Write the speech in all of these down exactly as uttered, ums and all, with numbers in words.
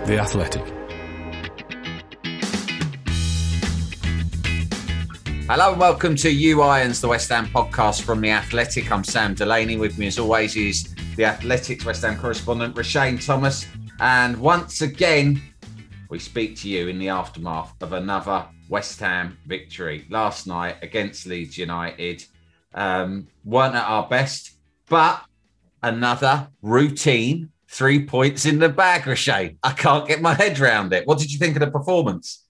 The Athletic. Hello and welcome to You Irons, the West Ham podcast from The Athletic. I'm Sam Delaney. With me as always is The Athletic's West Ham correspondent, Roshane Thomas. And once again, we speak to you in the aftermath of another West Ham victory. Last night against Leeds United, um, weren't at our best, but another routine three points in the bag, Roshane. I can't get my head around it. What did you think of the performance?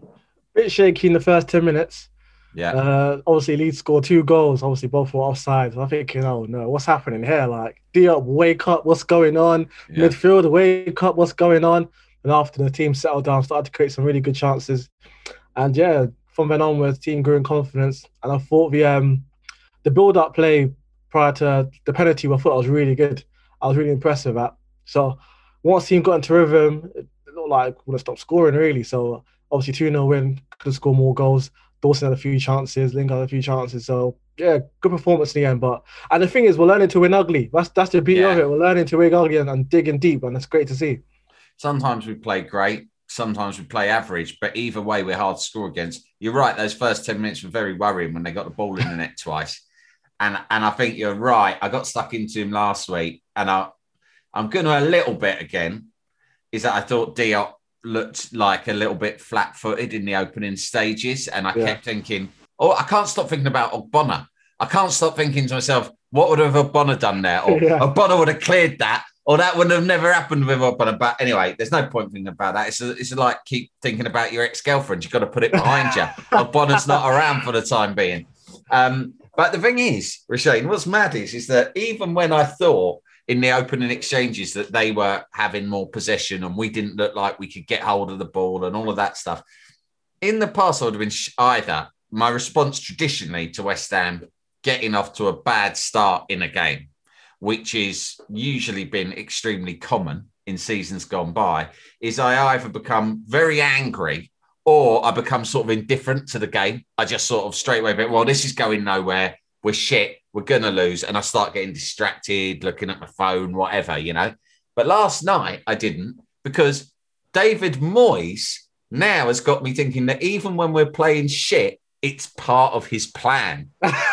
Bit shaky in the first ten minutes. Yeah. Uh, obviously, Leeds scored two goals. Obviously, both were offside. I'm thinking, oh no, what's happening here? Like, Diop, wake up, what's going on? Yeah. Midfield, wake up, what's going on? And after the team settled down, started to create some really good chances. And yeah, from then onwards, the team grew in confidence. And I thought the um the build-up play prior to the penalty, I thought I was really good. I was really impressed with that. So once the team got into rhythm, it looked like we would have stopped scoring, really. So obviously two nil win, could have scored more goals. Dawson had a few chances, Lingard had a few chances. So yeah, good performance in the end. But and the thing is, we're learning to win ugly. That's that's the beauty yeah. of it. We're learning to win ugly and, and digging deep, and it's great to see. Sometimes we play great, sometimes we play average, but either way, we're hard to score against. You're right; those first ten minutes were very worrying when they got the ball in the net twice. And and I think you're right. I got stuck into him last week, and I. I'm going to a little bit again, is that I thought Diop looked like a little bit flat-footed in the opening stages. And I yeah. kept thinking, oh, I can't stop thinking about Ogbonna. I can't stop thinking to myself, what would have Ogbonna done there? Or yeah. Ogbonna would have cleared that, or that would have never happened with Ogbonna. But anyway, there's no point thinking about that. It's, a, it's like keep thinking about your ex-girlfriend. You've got to put it behind you. Ogbonna's not around for the time being. Um, but the thing is, Roshane, what's mad is, is that even when I thought, in the opening exchanges that they were having more possession and we didn't look like we could get hold of the ball and all of that stuff. In the past, I would have been either my response traditionally to West Ham getting off to a bad start in a game, which is usually been extremely common in seasons gone by, is I either become very angry or I become sort of indifferent to the game. I just sort of straight away, well, this is going nowhere. We're shit. We're going to lose. And I start getting distracted, looking at my phone, whatever, you know. But last night I didn't, because David Moyes now has got me thinking that even when we're playing shit, it's part of his plan.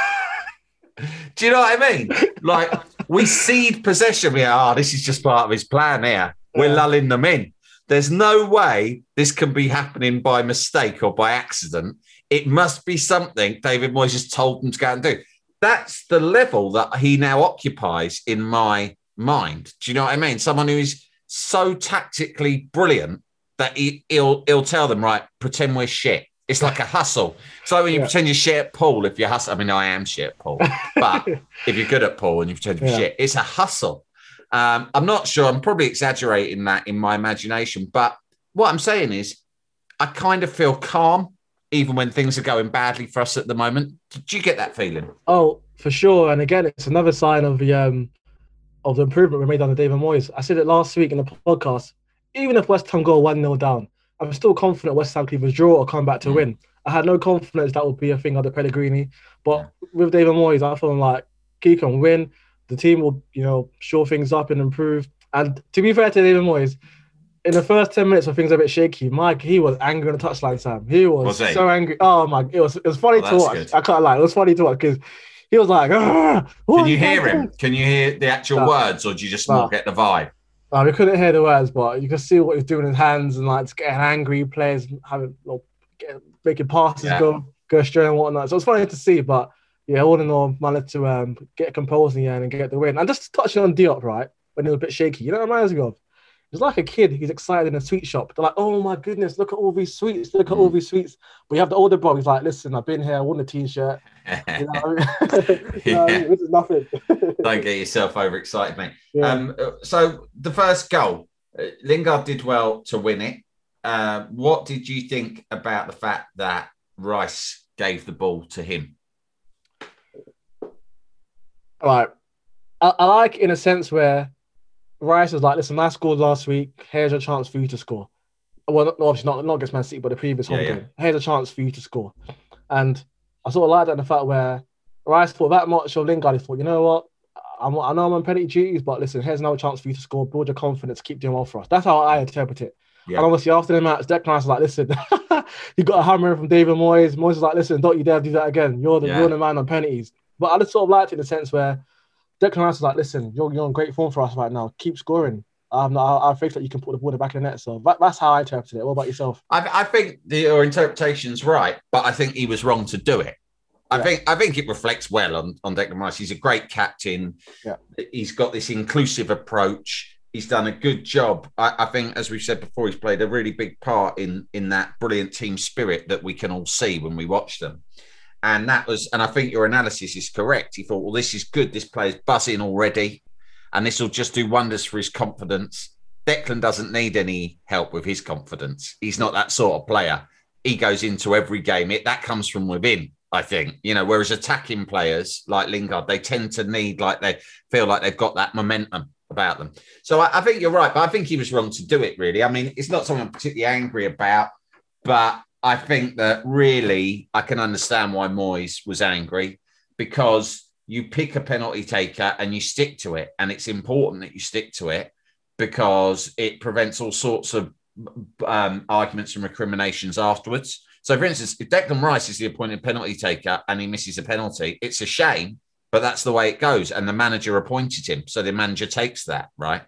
Do you know what I mean? Like, we cede possession. We are, oh, this is just part of his plan here. We're lulling them in. There's no way this can be happening by mistake or by accident. It must be something David Moyes has told them to go and do. That's the level that he now occupies in my mind. Do you know what I mean? Someone who is so tactically brilliant that he, he'll he'll tell them, right, pretend we're shit. It's like a hustle. So when you yeah. pretend you're shit at pool, if you're hustle, I mean, I am shit at pool, but if you're good at pool and you pretend you're yeah. shit, it's a hustle. Um, I'm not sure. I'm probably exaggerating that in my imagination, but what I'm saying is I kind of feel calm even when things are going badly for us at the moment. Did you get that feeling? Oh, for sure. And again, it's another sign of the um, of the improvement we made under David Moyes. I said it last week in the podcast. Even if West Ham go one nil down, I'm still confident West Ham could either draw or come back to mm. win. I had no confidence that would be a thing under Pellegrini. But yeah. with David Moyes, I feel like he can win. The team will, you know, shore things up and improve. And to be fair to David Moyes, in the first ten minutes when things were a bit shaky, Mike, he was angry on the touchline, Sam. He was, was he? so angry. Oh, my, it was it was funny well, to watch. Good. I can't lie. It was funny to watch because he was like, ah, can you hear him? Doing? Can you hear the actual no. words, or do you just no. not get the vibe? No, we couldn't hear the words, but you could see what he was doing in his hands and like just getting angry, players having, you know, getting, making passes yeah. go, go astray and whatnot. So it was funny to see, but yeah, all in all, managed to um, get composed in the end and get the win. And just touching on Diop, right, when he was a bit shaky, you know what it reminds me of? It's like a kid who's excited in a sweet shop. They're like, oh my goodness, look at all these sweets, look at all these sweets. But you have the older bro, he's like, listen, I've been here, I won a t-shirt. You know what I mean? You know what I mean? This is nothing. Don't get yourself overexcited, mate. Yeah. Um, so the first goal, Lingard did well to win it. Uh, what did you think about the fact that Rice gave the ball to him? All right. I, I like in a sense where Rice was like, listen, I scored last week. Here's a chance for you to score. Well, obviously not, not against Man City, but the previous home yeah, game. Yeah. Here's a chance for you to score. And I sort of like that in the fact where Rice thought that much of Lingard. He thought, you know what? I'm, I know I'm on penalty duties, but listen, here's another chance for you to score. Build your confidence, keep doing well for us. That's how I interpret it. Yeah. And obviously after the match, Declan Rice was like, listen, you got a hammer from David Moyes. Moyes was like, listen, don't you dare do that again. You're the, Yeah. you're the man on penalties. But I just sort of liked it in the sense where Declan Rice was like, listen, you're, you're in great form for us right now. Keep scoring. Um, I, I have faith that you can put the ball in the back of the net. So that, that's how I interpreted it. What about yourself? I, I think the, your interpretation's right, but I think he was wrong to do it. I Yeah. think I think it reflects well on, on Declan Rice. He's a great captain. Yeah. He's got this inclusive approach. He's done a good job. I, I think, as we've said before, he's played a really big part in, in that brilliant team spirit that we can all see when we watch them. And that was, and I think your analysis is correct. He thought, well, this is good. This player's buzzing already, and this will just do wonders for his confidence. Declan doesn't need any help with his confidence. He's not that sort of player. He goes into every game. It that comes from within, I think. You know, whereas attacking players like Lingard, they tend to need, like, they feel like they've got that momentum about them. So I, I think you're right, but I think he was wrong to do it, really. I mean, it's not something I'm particularly angry about, but I think that really I can understand why Moyes was angry, because you pick a penalty taker and you stick to it. And it's important that you stick to it because it prevents all sorts of um, arguments and recriminations afterwards. So, for instance, if Declan Rice is the appointed penalty taker and he misses a penalty, it's a shame, but that's the way it goes. And the manager appointed him. So the manager takes that, right?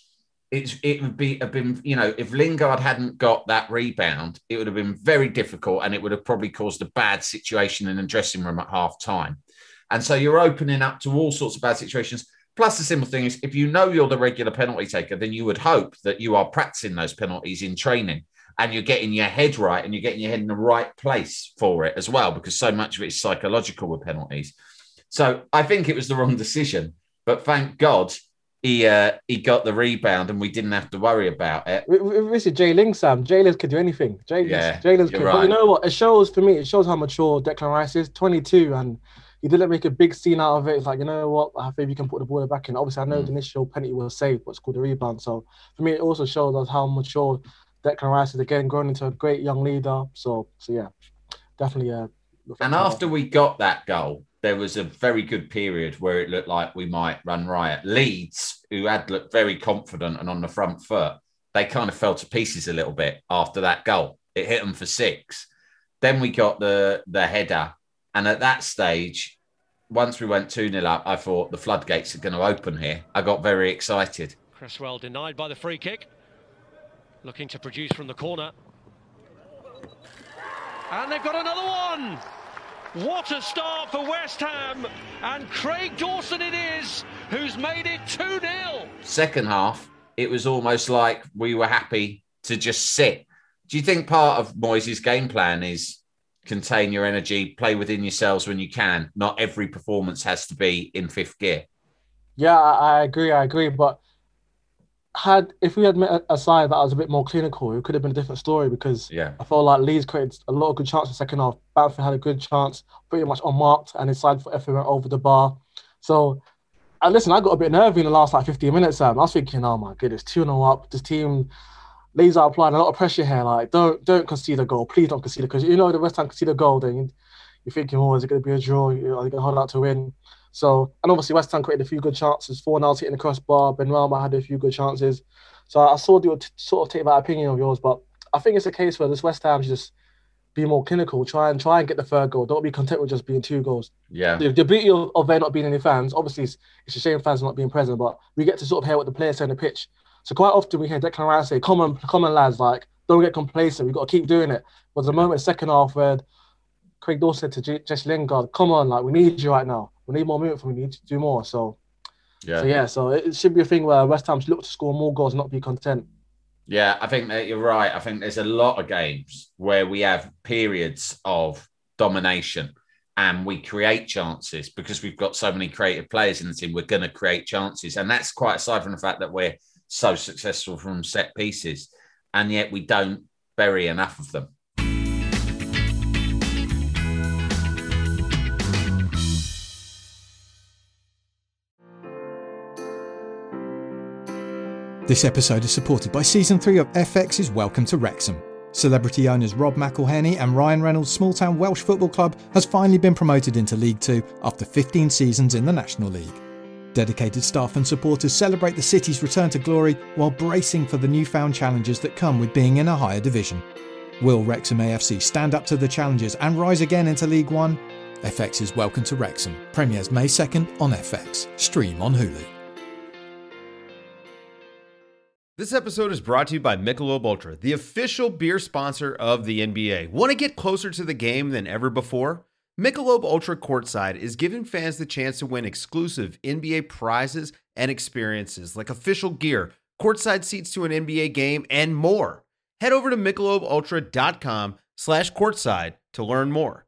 It's, it would be have been, you know, if Lingard hadn't got that rebound, it would have been very difficult and it would have probably caused a bad situation in the dressing room at half time. And so you're opening up to all sorts of bad situations. Plus, the simple thing is, if you know you're the regular penalty taker, then you would hope that you are practicing those penalties in training and you're getting your head right and you're getting your head in the right place for it as well, because so much of it is psychological with penalties. So I think it was the wrong decision, but thank God he uh, he got the rebound and we didn't have to worry about it. This is Jay Ling, Sam. Jay Ling could do anything. Jay Yeah, Jay Ling's you're could. right. But you know what? It shows, for me, it shows how mature Declan Rice is. twenty-two, and he didn't make a big scene out of it. It's like, you know what? I think you can put the ball back in. Obviously, I know Mm. the initial penalty was saved, what's called the rebound. So for me, it also shows us how mature Declan Rice is, again, growing into a great young leader. So, so yeah, definitely. Uh, And after we got that goal, there was a very good period where it looked like we might run riot. Leeds, who had looked very confident and on the front foot, they kind of fell to pieces a little bit after that goal. It hit them for six. Then we got the, the header. And at that stage, once we went two nil up, I thought the floodgates are going to open here. I got very excited. Cresswell denied by the free kick. Looking to produce from the corner. And they've got another one! What a start for West Ham, and Craig Dawson it is, who's made it two nil. Second half, it was almost like we were happy to just sit. Do you think part of Moyes' game plan is contain your energy, play within yourselves when you can? Not every performance has to be in fifth gear. Yeah, I, I agree, I agree. But had if we had met a side that was a bit more clinical, it could have been a different story, because Yeah. I felt like Leeds created a lot of good chances in the second half. Bamford had a good chance, pretty much unmarked, and his side for effort went over the bar. So, and listen, I got a bit nervy in the last like fifteen minutes, Sam. I was thinking, oh my goodness, two nil up. This team, Leeds are applying a lot of pressure here. Like, don't don't concede a goal. Please don't concede, because you know the West Ham concede a goal, then you're thinking, oh, is it going to be a draw? Are they going to hold out to win? So, and obviously West Ham created a few good chances. Fornals hitting the crossbar. Benrahma had a few good chances. So I saw you sort of take that opinion of yours, but I think it's a case where this West Ham should just be more clinical. Try and try and get the third goal. Don't be content with just being two goals. Yeah. The, the beauty of, of there not being any fans, obviously it's, it's a shame fans not being present, but we get to sort of hear what the players say on the pitch. So quite often we hear Declan Rice say, "Come on, come on, lads! Like, don't get complacent. We've got to keep doing it." But the moment second half where Craig Dawson said to Jesse Lingard, "Come on, like we need you right now. We need more movement from you. We need to do more." So, Yeah. so yeah, so it, it should be a thing where West Ham should look to score more goals, not be content. Yeah, I think that you're right. I think there's a lot of games where we have periods of domination and we create chances because we've got so many creative players in the team. We're going to create chances. And that's quite aside from the fact that we're so successful from set pieces. And yet we don't bury enough of them. This episode is supported by Season three of F X's Welcome to Wrexham. Celebrity owners Rob McElhenney and Ryan Reynolds' small-town Welsh football club has finally been promoted into League Two after fifteen seasons in the National League. Dedicated staff and supporters celebrate the city's return to glory while bracing for the newfound challenges that come with being in a higher division. Will Wrexham A F C stand up to the challenges and rise again into League One? F X's Welcome to Wrexham premieres May second on F X. Stream on Hulu. This episode is brought to you by Michelob Ultra, the official beer sponsor of the N B A. Want to get closer to the game than ever before? Michelob Ultra Courtside is giving fans the chance to win exclusive N B A prizes and experiences like official gear, courtside seats to an N B A game, and more. Head over to michelobultra.com slash courtside to learn more.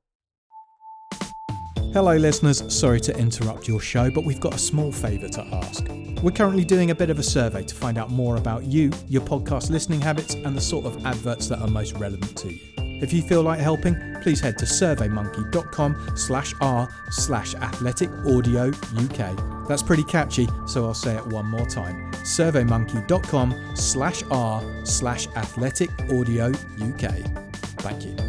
Hello listeners, sorry to interrupt your show, but we've got a small favour to ask. We're currently doing a bit of a survey to find out more about you, your podcast listening habits, and the sort of adverts that are most relevant to you. If you feel like helping, please head to surveymonkey.com slash r slash athletic audio UK. That's pretty catchy, so I'll say it one more time. surveymonkey.com slash r slash athletic audio UK. Thank you.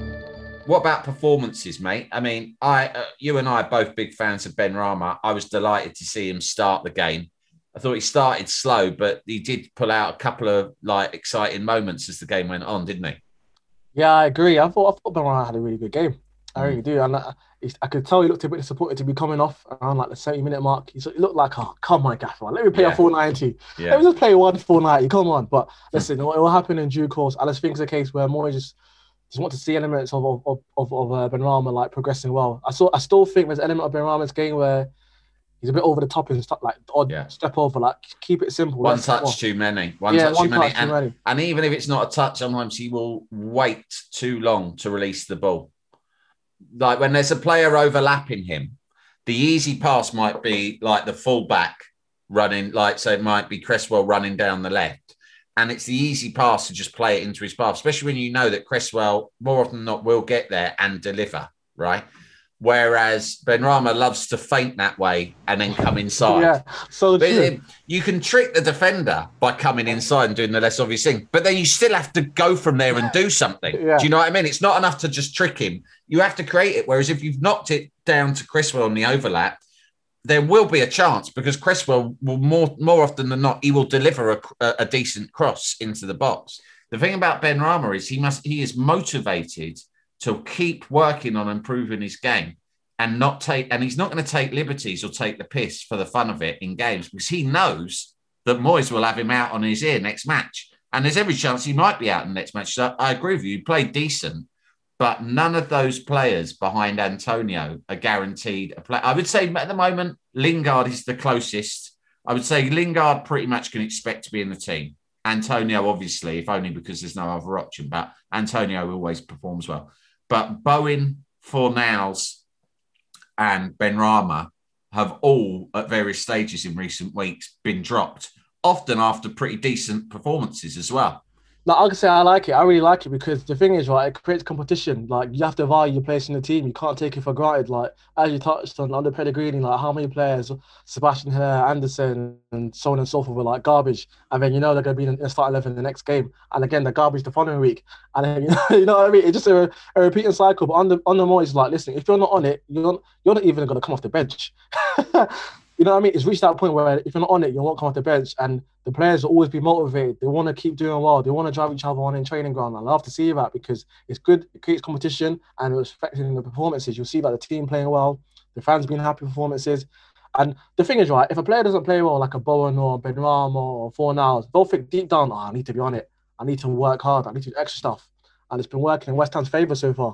What about performances, mate? I mean, I, uh, you and I are both big fans of Benrahma. I was delighted to see him start the game. I thought he started slow, but he did pull out a couple of like exciting moments as the game went on, didn't he? Yeah, I agree. I thought I thought Benrahma had a really good game. I really do, and I, I could tell he looked a bit disappointed to be coming off around like the seventy minute mark. He looked like, oh, come on, Gaffer, let me play yeah. a full ninety. Yeah. Let me just play one full ninety. Come on, but listen, it will happen in due course. I just think it's a case where more just. Just want to see elements of of of, of uh, Benrahma like progressing well. I saw I still think there's an element of Benrahma's game where he's a bit over the top and stuff, like odd yeah. step over, like keep it simple. One touch well. too many. One yeah, touch, one too, touch many. too and, many. And even if it's not a touch, sometimes he will wait too long to release the ball. Like when there's a player overlapping him, the easy pass might be like the fullback running, like so it might be Cresswell running down the left. And it's the easy pass to just play it into his path, especially when you know that Cresswell, more often than not, will get there and deliver, right? Whereas Benrahma loves to feint that way and then come inside. Yeah, so but true. You can trick the defender by coming inside and doing the less obvious thing, but then you still have to go from there and do something. Yeah. Do you know what I mean? It's not enough to just trick him. You have to create it. Whereas if you've knocked it down to Cresswell on the overlap, there will be a chance because Cresswell will more more often than not, he will deliver a, a decent cross into the box. The thing about Benrahma is he must he is motivated to keep working on improving his game and not take and he's not going to take liberties or take the piss for the fun of it in games because he knows that Moyes will have him out on his ear next match. And there's every chance he might be out in the next match. So I agree with you. He played decent. But none of those players behind Antonio are guaranteed a play. I would say at the moment, Lingard is the closest. I would say Lingard pretty much can expect to be in the team. Antonio, obviously, if only because there's no other option. But Antonio always performs well. But Bowen, Fornals, and Benrahma have all, at various stages in recent weeks, been dropped, often after pretty decent performances as well. Like I can say I like it. I really like it because the thing is, right, it creates competition. Like you have to value your place in the team. You can't take it for granted. Like as you touched on under Pellegrini, like how many players, Sebastian Haller, Anderson, and so on and so forth, were like garbage. And then you know they're going to be in the start eleven the next game. And again, they're garbage the following week. And then you know, you know what I mean? It's just a, a repeating cycle. But under under Moyes, like, listen, if you're not on it, you're not, you're not even going to come off the bench. You know what I mean? It's reached that point where if you're not on it, you won't come off the bench. And the players will always be motivated. They want to keep doing well. They want to drive each other on in training ground. I love to see that because it's good. It creates competition and it's affecting the performances. You'll see that the team playing well, the fans being happy performances. And the thing is, right, if a player doesn't play well, like a Bowen or Benrahma or Fornals, they'll think deep down, oh, I need to be on it. I need to work hard. I need to do extra stuff. And it's been working in West Ham's favour so far.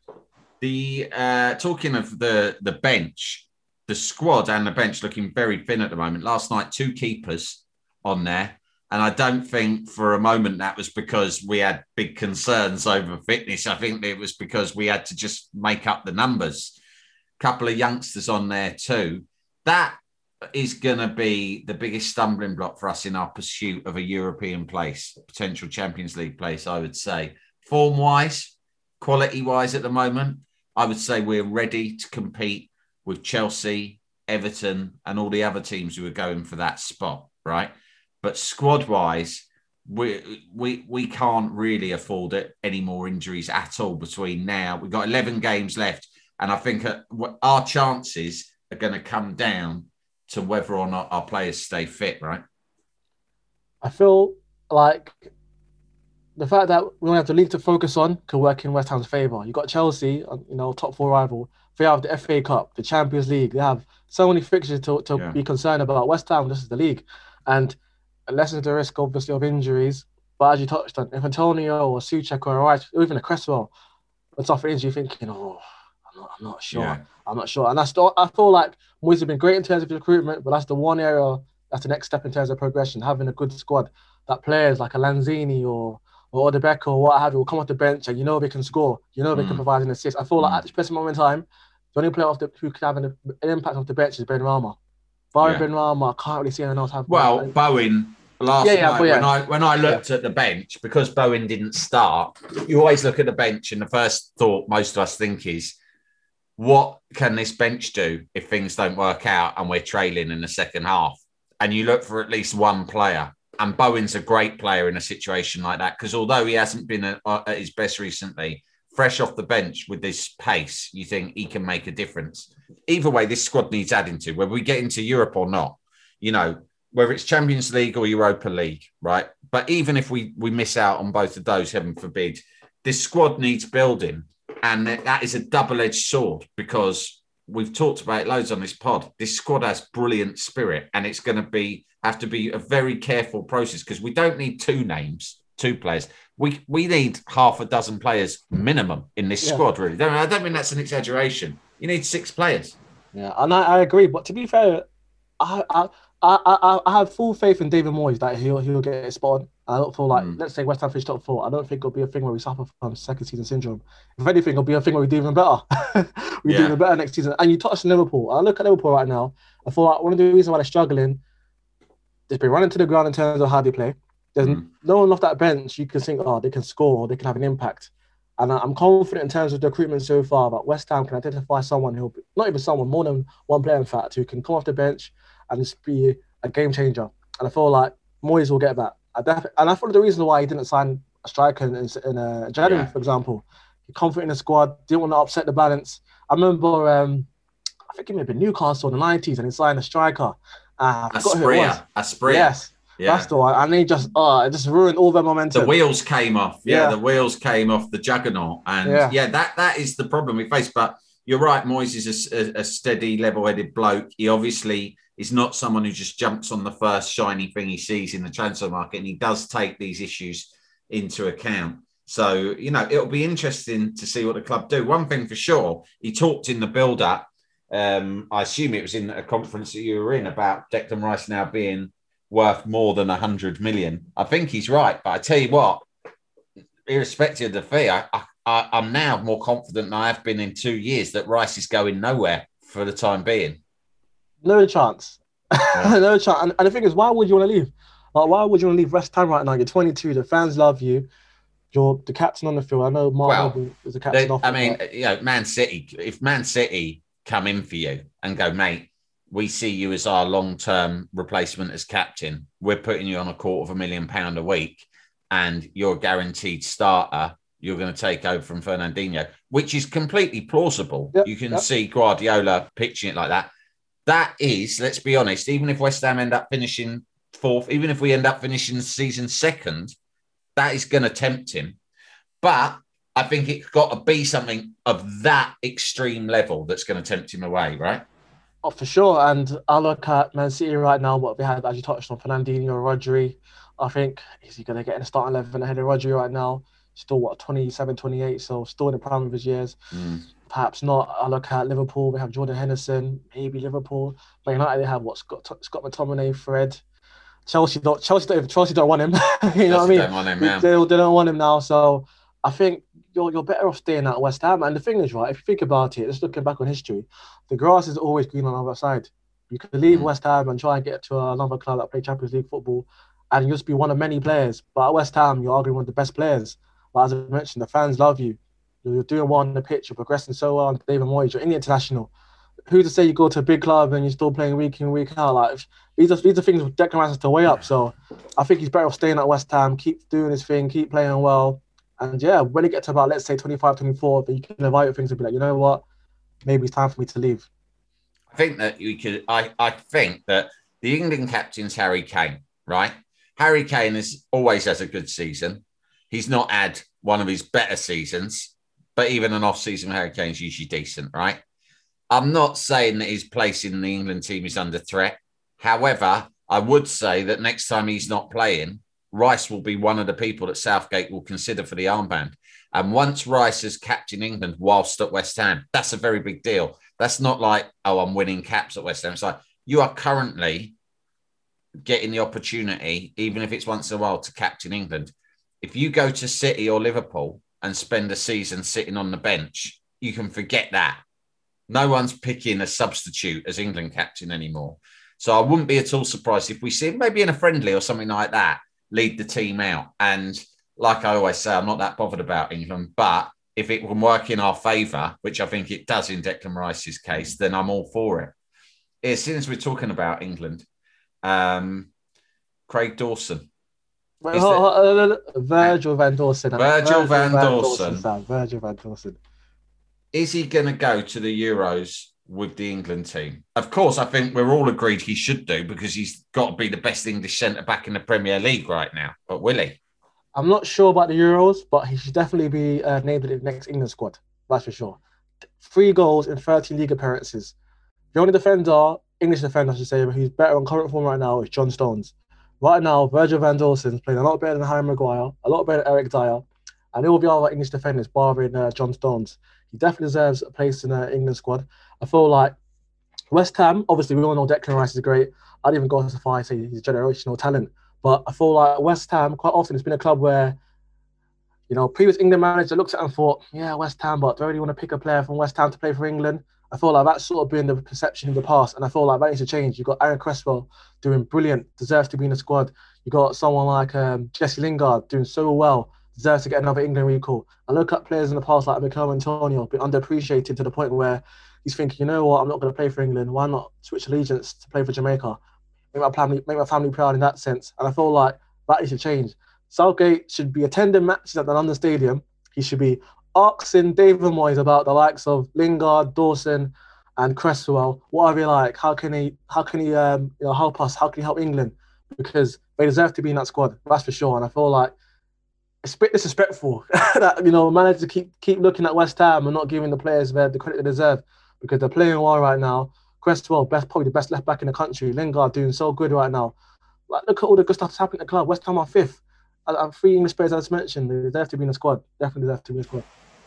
The uh, talking of the the bench, the squad and the bench looking very thin at the moment. Last night, two keepers on there. And I don't think for a moment that was because we had big concerns over fitness. I think it was because we had to just make up the numbers. A couple of youngsters on there too. That is going to be the biggest stumbling block for us in our pursuit of a European place, potential Champions League place, I would say. Form-wise, quality-wise at the moment, I would say we're ready to compete with Chelsea, Everton, and all the other teams who are going for that spot, right? But squad-wise, we we we can't really afford it, any more injuries at all between now. We've got eleven games left, and I think our chances are going to come down to whether or not our players stay fit, right? I feel like the fact that we only have the league to focus on could work in West Ham's favour. You've got Chelsea, you know, top four rival. They have the F A Cup, the Champions League. They have so many fixtures to, to yeah. be concerned about. West Ham, this is the league. And unless there's the risk, obviously, of injuries, but as you touched on, if Antonio or Souček or Rice, or even a Cresswell, it's off injury, thinking, oh, I'm not, I'm not sure. Yeah. I'm not sure. And that's the, I feel like Moyes has been great in terms of recruitment, but that's the one area, that's the next step in terms of progression, having a good squad that players like a Lanzini or or Odebecker or what have you will come off the bench and you know they can score, you know they mm. can provide an assist. I feel mm. like at this present moment in time, the only player off the, who can have an, an impact off the bench is Benrahma. Barring yeah. Benrahma, I can't really see anyone else have. Well, like, Bowen last yeah, yeah, night yeah. when I when I looked yeah. at the bench, because Bowen didn't start, you always look at the bench and the first thought most of us think is, what can this bench do if things don't work out and we're trailing in the second half? And you look for at least one player. And Bowen's a great player in a situation like that, because although he hasn't been at, at his best recently, fresh off the bench with this pace, you think he can make a difference. Either way, this squad needs adding to, whether we get into Europe or not, you know, whether it's Champions League or Europa League, right? But even if we, we miss out on both of those, heaven forbid, this squad needs building. And that is a double-edged sword, because we've talked about it loads on this pod. This squad has brilliant spirit, and it's going to be have to be a very careful process, because we don't need two names, two players. We we need half a dozen players minimum in this yeah. squad, really. I don't mean that's an exaggeration. You need six players. Yeah, and I, I agree. But to be fair, I I, I I I have full faith in David Moyes that he'll he'll get it spot on. I don't feel like, mm. let's say West Ham finish top four, I don't think it'll be a thing where we suffer from second season syndrome. If anything, it'll be a thing where we do even better. we yeah. do even better next season. And you touched on Liverpool. I look at Liverpool right now, I feel like one of the reasons why they're struggling, they've been running to the ground in terms of how they play. There's mm. no one off that bench you can think, oh, they can score, or they can have an impact. And I'm confident in terms of the recruitment so far that West Ham can identify someone who, not even someone, more than one player in fact, who can come off the bench and just be a game changer. And I feel like Moyes will get that. I def- and I thought the reason why he didn't sign a striker in, in uh, January, yeah. for example, he confident in the squad, didn't want to upset the balance. I remember, um, I think he may have been Newcastle in the nineties, and he signed a striker. Uh, I forgot who it was. Asprilla. Yes, yeah. That's the one. And he just, oh, it just ruined all their momentum. The wheels came off. Yeah, yeah. the wheels came off the juggernaut, and yeah. yeah, that that is the problem we face. But you're right, Moyes is a, a steady, level-headed bloke. He obviously is not someone who just jumps on the first shiny thing he sees in the transfer market, and he does take these issues into account. So, you know, it'll be interesting to see what the club do. One thing for sure, he talked in the build-up, um, I assume it was in a conference that you were in, about Declan Rice now being worth more than one hundred million. I think he's right, but I tell you what, irrespective of the fee, I, I, I'm now more confident than I have been in two years that Rice is going nowhere for the time being. No chance. Yeah. no chance. And, and the thing is, why would you want to leave? Like, why would you want to leave West Ham right now? You're twenty-two. The fans love you. You're the captain on the field. I know Mark well, is the captain. They, off I mean, but... you know, Man City. If Man City come in for you and go, mate, we see you as our long-term replacement as captain. We're putting you on a quarter of a million pound a week, and you're a guaranteed starter. You're going to take over from Fernandinho, which is completely plausible. Yep, you can yep. see Guardiola pitching it like that. That is, let's be honest, even if West Ham end up finishing fourth, even if we end up finishing the season second, that is going to tempt him. But I think it's got to be something of that extreme level that's going to tempt him away, right? Oh, for sure. And I look at Man City right now, what they had, as you touched on, Fernandinho, Rodri. I think, is he going to get in the starting eleven ahead of Rodri right now? Still, what, twenty-seven, twenty-eight, so still in the prime of his years. Mm. Perhaps not. I look at Liverpool, we have Jordan Henderson, maybe Liverpool. But United, they have what? Scott, Scott McTominay, Fred. Chelsea don't, Chelsea don't, Chelsea don't want him. you know what I mean? Don't want him, yeah. they, they don't want him now. So I think you're, you're better off staying at West Ham. And the thing is, right, if you think about it, just looking back on history, the grass is always green on the other side. You could leave mm. West Ham and try and get to another club that play Champions League football, and you'll just be one of many players. But at West Ham, you're arguing one of the best players. But as I mentioned, the fans love you. You're doing well on the pitch. You're progressing so well on David Moyes. You're in the international. Who's to say you go to a big club and you're still playing week in, week out? Like, these are, these are things Declan Rice has to weigh up. So I think he's better off staying at West Ham, keep doing his thing, keep playing well. And yeah, when you get to about, let's say, twenty-five, twenty-four, then you can evaluate things and be like, you know what? Maybe it's time for me to leave. think that you could. I, I think that the England captain's Harry Kane, right? Harry Kane is always has a good season. He's not had one of his better seasons, but even an off season, Harry Kane's usually decent, right? I'm not saying that his place in the England team is under threat. However, I would say that next time he's not playing, Rice will be one of the people that Southgate will consider for the armband. And once Rice is captain England whilst at West Ham, that's a very big deal. That's not like, oh, I'm winning caps at West Ham. It's like you are currently getting the opportunity, even if it's once in a while, to captain England. If you go to City or Liverpool and spend a season sitting on the bench, you can forget that. No one's picking a substitute as England captain anymore. So I wouldn't be at all surprised if we see him maybe in a friendly or something like that, lead the team out. And like I always say, I'm not that bothered about England, but if it can work in our favour, which I think it does in Declan Rice's case, then I'm all for it. As soon as we're talking about England, um, Craig Dawson. Wait, hold, hold, hold, hold, Virgil van Dawson. Virgil, Virgil van, van Dawson. Dawson Virgil van Dawson. Is he going to go to the Euros with the England team? Of course, I think we're all agreed he should do because he's got to be the best English centre-back in the Premier League right now. But will he? I'm not sure about the Euros, but he should definitely be uh, named in the next England squad. That's for sure. Three goals in thirty league appearances. The only defender, English defender, I should say, who's better on current form right now is John Stones. Right now, Virgil van Dawson's playing a lot better than Harry Maguire, a lot better than Eric Dyer, and all the other English defenders, barring uh, John Stones. He definitely deserves a place in the England squad. I feel like West Ham, obviously we all know Declan Rice is great. I'd even go so far as say he's generational talent. But I feel like West Ham, quite often, it's been a club where, you know, previous England manager looked at it and thought, yeah, West Ham, but do I really want to pick a player from West Ham to play for England? I feel like that's sort of been the perception in the past, and I feel like that needs to change. You've got Aaron Cresswell doing brilliant, deserves to be in the squad. You've got someone like um, Jesse Lingard doing so well, deserves to get another England recall. I look at players in the past like Mikel Antonio, been underappreciated to the point where he's thinking, you know what, I'm not going to play for England. Why not switch allegiance to play for Jamaica? Make my family, make my family proud in that sense. And I feel like that needs to change. Southgate should be attending matches at the London Stadium. He should be asking David Moyes about the likes of Lingard, Dawson, and Cresswell. What are they like? How can he? How can he? Um, you know, help us? How can he help England? Because they deserve to be in that squad. That's for sure. And I feel like it's a bit disrespectful that, you know, managers keep keep looking at West Ham and not giving the players the, the credit they deserve, because they're playing well right now. Cresswell, best probably the best left back in the country. Lingard doing so good right now. Like, look at all the good stuff that's happening at the club. West Ham are fifth. And, and three English players I just mentioned, they deserve to be in the squad. Definitely deserve to be in the squad.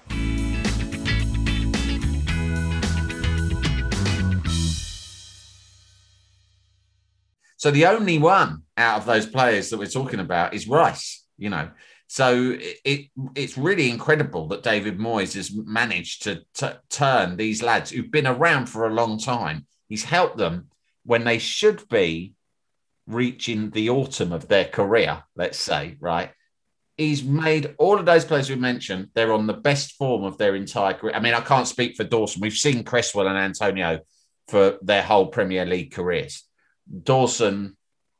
So the only one out of those players that we're talking about is Rice, you know. So it, it it's really incredible that David Moyes has managed to t- turn these lads who've been around for a long time. He's helped them when they should be reaching the autumn of their career, let's say, right? He's made all of those players we mentioned, they're on the best form of their entire career. I mean, I can't speak for Dawson. We've seen Cresswell and Antonio for their whole Premier League careers. Dawson,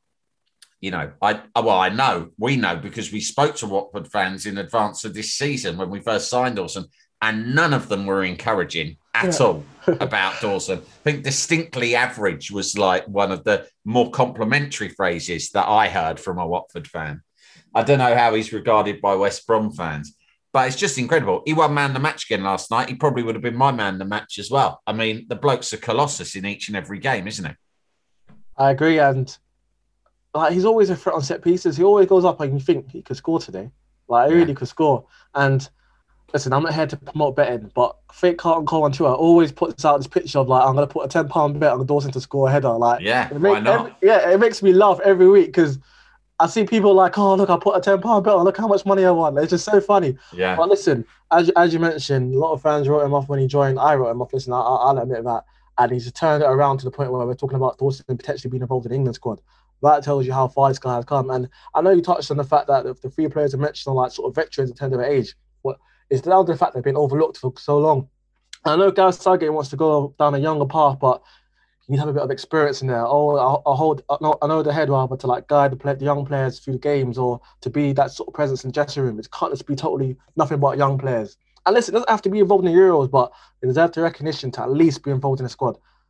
you know, I well, I know, we know because we spoke to Watford fans in advance of this season when we first signed Dawson, and none of them were encouraging at yeah. all about Dawson. I think distinctly average was like one of the more complimentary phrases that I heard from a Watford fan. I don't know how he's regarded by West Brom fans, but it's just incredible. He won man of the match again last night. He probably would have been my man of the match as well. I mean, the bloke's a colossus in each and every game, isn't he? I agree, and like he's always a threat on set pieces. He always goes up and you think he could score today. Like, he yeah. really could score. And listen, I'm not here to promote betting, but fake Carlton Cole on Twitter always puts out this picture of like, I'm going to put a ten pound bet on Dawson to score a header. Like, yeah, it make, why not? Every, yeah, it makes me laugh every week because I see people like, oh, look, I put a ten pound bet on. Look how much money I won. It's just so funny. Yeah. But listen, as, as you mentioned, a lot of fans wrote him off when he joined. I wrote him off. Listen, I, I'll admit that. And he's turned it around to the point where we're talking about Dawson potentially being involved in the England squad. That tells you how far this guy has come. And I know you touched on the fact that the, the three players I mentioned are like sort of veterans in terms of their age. But it's down to the fact they've been overlooked for so long. I know Gareth Southgate wants to go down a younger path, but you need to have a bit of experience in there. Oh, I'll, I'll hold, I know, I know the head rather to like guide the, play, the young players through the games or to be that sort of presence in the dressing room. It can't just be totally nothing but young players. And listen, it doesn't have to be involved in the Euros, but they deserve the recognition to at least be involved in the squad.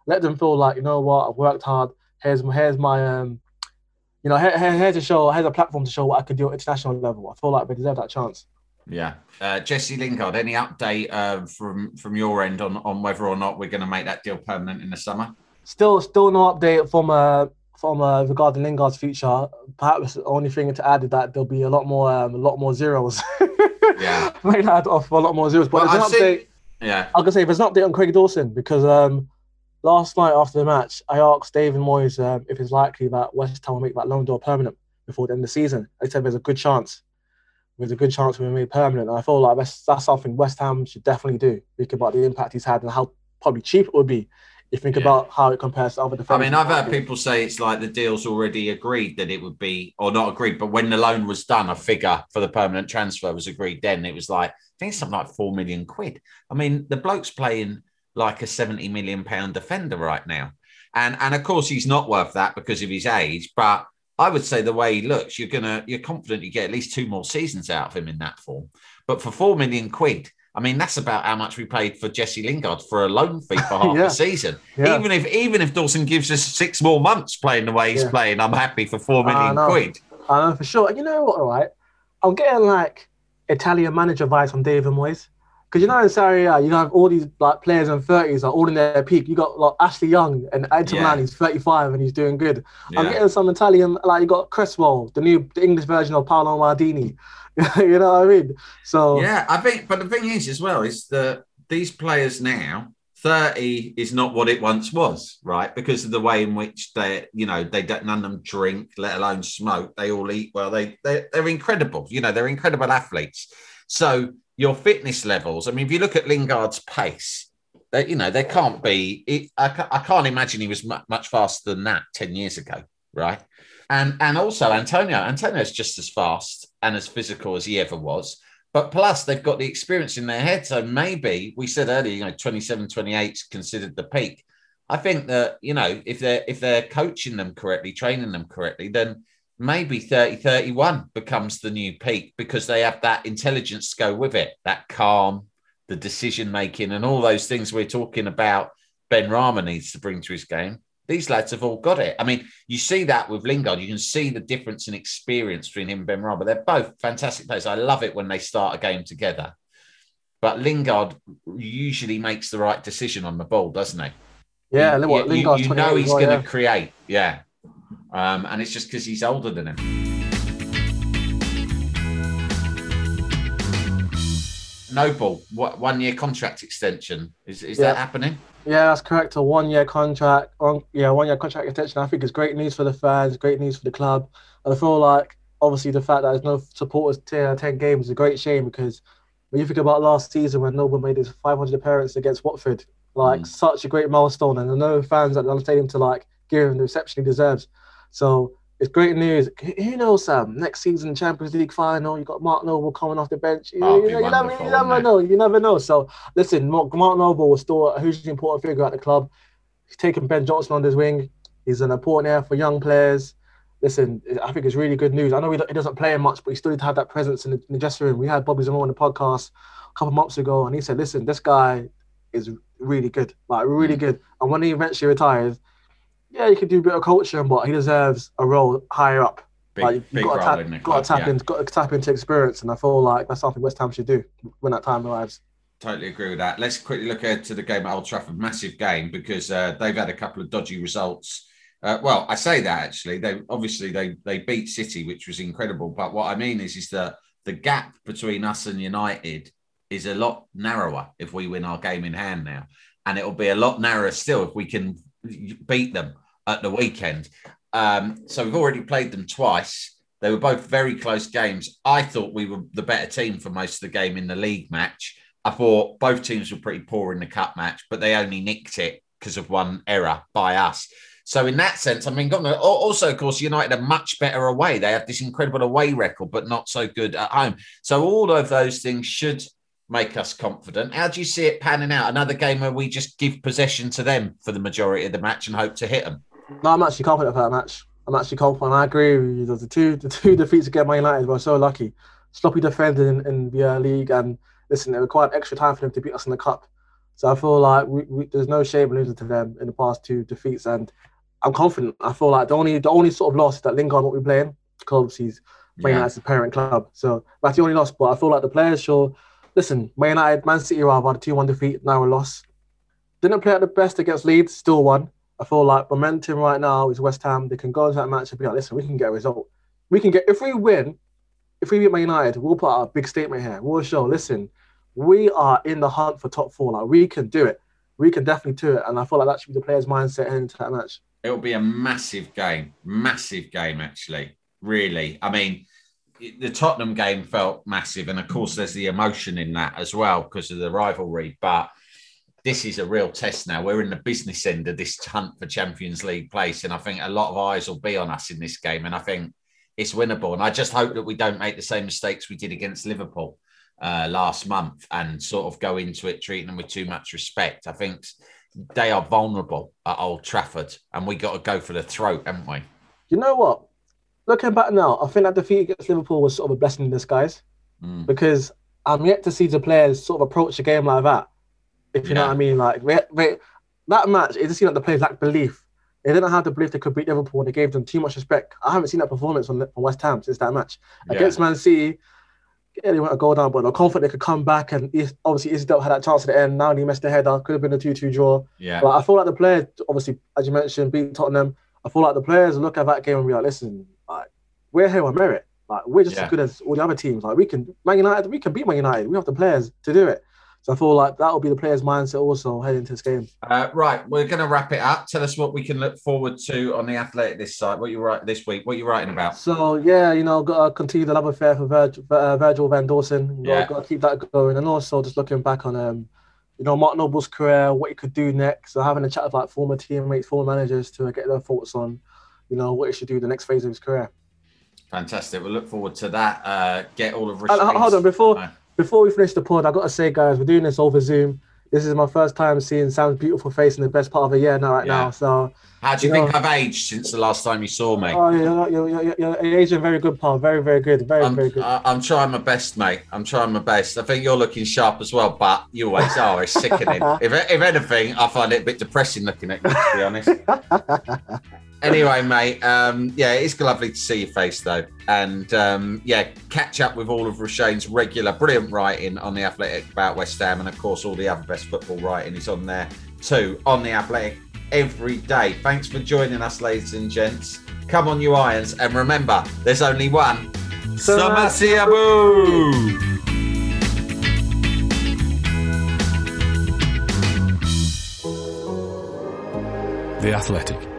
Let them feel like, you know what, I've worked hard. Here's my, here's my, um, you know, here, here- here's a show, here's a platform to show what I could do at international level. I feel like they deserve that chance. Yeah. Uh, Jesse Lingard, any update uh, from from your end on, on whether or not we're going to make that deal permanent in the summer? Still, still no update from uh, from uh, regarding Lingard's future. Perhaps the only thing to add is that there'll be a lot more, um, a lot more zeros. Yeah. Might add off a lot more zeros. But Well, there's I've an seen- update. Yeah. I was gonna say there's an update on Craig Dawson because um, last night after the match, I asked David Moyes um, if it's likely that West Ham will make that loan deal permanent before the end of the season. I said there's a good chance. There's a good chance we'll be made permanent. And I feel like that's, that's something West Ham should definitely do. Think about the impact he's had and how probably cheap it would be. You think Yeah. about how it compares to other I defenders. mean, I've heard people say it's like the deal's already agreed that it would be, or not agreed, but when the loan was done, a figure for the permanent transfer was agreed then. It was like, I think it's something like four million quid. I mean, the bloke's playing like a seventy million pound defender right now. And and of course, he's not worth that because of his age. But I would say the way he looks, you're gonna you're confident you get at least two more seasons out of him in that form. But for four million quid, I mean, that's about how much we paid for Jesse Lingard for a loan fee for half Yeah. a season. Yeah. Even if even if Dawson gives us six more months playing the way he's Yeah. playing, I'm happy for four I million know. quid. I know for sure. And you know what, all right? I'm getting like Italian manager vibes from David Moyes. Because you know in Serie A, you have all these like players in thirties are all in their peak. You got like Ashley Young and Inter Yeah. Milan, he's thirty-five and he's doing good. I'm Yeah. getting some Italian, like you got Cresswell, the new the English version of Paolo Maldini. You know what I mean? So Yeah, I think, but the thing is as well is that these players now, thirty is not what it once was, right? Because of the way in which they, you know, they don't, none of them drink, let alone smoke. They all eat well. They, they they're incredible. You know, they're incredible athletes. So your fitness levels. I mean, if you look at Lingard's pace, they, you know, there can't be. It, I, ca- I can't imagine he was much, much faster than that ten years ago, right? And and also Antonio. Antonio's just as fast and as physical as he ever was. But plus, they've got the experience in their head. So maybe, we said earlier, you know, twenty-seven, twenty-eight is considered the peak. I think that, you know, if they're if they're coaching them correctly, training them correctly, then maybe thirty, thirty-one becomes the new peak because they have that intelligence to go with it, that calm, the decision-making and all those things we're talking about Ben Rama needs to bring to his game. These lads have all got it. I mean, you see that with Lingard. You can see the difference in experience between him and Ben Rama. They're both fantastic players. I love it when they start a game together. But Lingard usually makes the right decision on the ball, doesn't he? yeah, you, what, you- Lingard's you know twenty-eight he's as well, going yeah. to create. Yeah. Um, and it's just because he's older than him. Noble, what one-year contract extension. Is, is Yeah. that happening? Yeah, that's correct. A one-year contract. One, yeah, one-year contract extension. I think it's great news for the fans, great news for the club. And I feel like, obviously, the fact that there's no supporters to ten games is a great shame because when you think about last season when Noble made his five hundred appearance against Watford, like Mm. such a great milestone, and I know fans at the stadium to like give him the reception he deserves. So it's great news. Who knows, Sam? Next season, Champions League final, you got Mark Noble coming off the bench. You, Oh, it'd you, be know, you never, wonderful, you never wouldn't it? know. You never know. So listen, Mark, Mark Noble was still a hugely important figure at the club. He's taken Ben Johnson on his wing. He's an important air for young players. Listen, I think it's really good news. I know he, he doesn't play much, but he still need to have that presence in the, in the dressing room. We had Bobby Zamora on the podcast a couple of months ago, and he said, listen, this guy is really good, like really Mm. good. And when he eventually retires, yeah, he could do a bit of coaching, but he deserves a role higher up. Big, like, big you've got role to tap, in the got club, to tap yeah. in, got to tap into experience, and I feel like that's something West Ham should do when that time arrives. Totally agree with that. Let's quickly look ahead to the game at Old Trafford. Massive game because uh, they've had a couple of dodgy results. Uh, well, I say that actually. They obviously they they beat City, which was incredible. But what I mean is, is that the gap between us and United is a lot narrower if we win our game in hand now, and it'll be a lot narrower still if we can beat them at the weekend. Um, so we've already played them twice. They were both very close games. I thought we were the better team for most of the game in the league match. I thought both teams were pretty poor in the cup match, but they only nicked it because of one error by us. So in that sense, I mean, got no- also, of course, United are much better away. They have this incredible away record, but not so good at home. So all of those things should make us confident. How do you see it panning out? Another game where we just give possession to them for the majority of the match and hope to hit them? No, I'm actually confident for that match. I'm actually confident. I agree with you. The two, the two defeats against Man United were so lucky. Sloppy defending in, in the uh, league, and listen, it required extra time for them to beat us in the cup. So I feel like we, we, there's no shame in losing to them in the past two defeats, and I'm confident. I feel like the only the only sort of loss that Lingard won't be playing because he's Man United's yeah. parent club. So that's the only loss. But I feel like the players show. Listen, Man United, Man City rather, the two one defeat, now a loss. Didn't play at the best against Leeds, still won. I feel like momentum right now is West Ham. They can go into that match and be like, listen, we can get a result. We can get, if we win, if we beat Man United, we'll put out a big statement here. We'll show, listen, we are in the hunt for top four. Like, we can do it. We can definitely do it. And I feel like that should be the players' mindset heading into that match. It'll be a massive game. Massive game, actually. Really. I mean, the Tottenham game felt massive. And, of course, there's the emotion in that as well because of the rivalry. But this is a real test now. We're in the business end of this hunt for Champions League place. And I think a lot of eyes will be on us in this game. And I think it's winnable. And I just hope that we don't make the same mistakes we did against Liverpool uh, last month and sort of go into it treating them with too much respect. I think they are vulnerable at Old Trafford and we got to go for the throat, haven't we? You know what? Looking back now, I think that defeat against Liverpool was sort of a blessing in disguise mm. because I'm yet to see the players sort of approach a game like that. If you yeah. know what I mean, like we, we, that match, it just seemed like the players lacked belief. They didn't have the belief they could beat Liverpool, and they gave them too much respect. I haven't seen that performance on, on West Ham since that match yeah. against Man City. Yeah, they went a goal down, but they're confident they could come back. And obviously, Isdale had that chance at the end. Now he missed the header. Could have been a two two draw. Yeah, but I feel like the players, obviously, as you mentioned, beat Tottenham. I feel like the players look at that game and be like, listen, like we're here on merit. Like we're just yeah. as good as all the other teams. Like we can, Man United, we can beat Man United. We have the players to do it. So I feel like that will be the players' mindset also heading into this game. Uh, right, we're going to wrap it up. Tell us what we can look forward to on the Athletic this side. What you write this week? What are you writing about? So yeah, you know, got to continue the love affair for Virg- uh, Virgil van Dawson. Yeah. Got to keep that going, and also just looking back on um, you know, Mark Noble's career, what he could do next. So having a chat with like former teammates, former managers to get their thoughts on, you know, what he should do the next phase of his career. Fantastic. We'll look forward to that. Uh, get all of Rashid's... uh, Hold on, before. Uh, Before we finish the pod, I've got to say, guys, we're doing this over Zoom. This is my first time seeing Sam's beautiful face in the best part of a year now, right yeah. now. So, how do you, you think know, I've aged since the last time you saw me? Oh, you're, you're, you're, you're aging very good, pal. Very, very good. Very, I'm, very good. I'm trying my best, mate. I'm trying my best. I think you're looking sharp as well, but you always are. It's sickening. if, if anything, I find it a bit depressing looking at you, to be honest. Anyway, mate, um, yeah, it's lovely to see your face, though. And, um, yeah, catch up with all of Rushane's regular, brilliant writing on The Athletic about West Ham. And, of course, all the other best football writing is on there, too, on The Athletic every day. Thanks for joining us, ladies and gents. Come on, you Irons. And remember, there's only one. Samasiabu! The Athletic.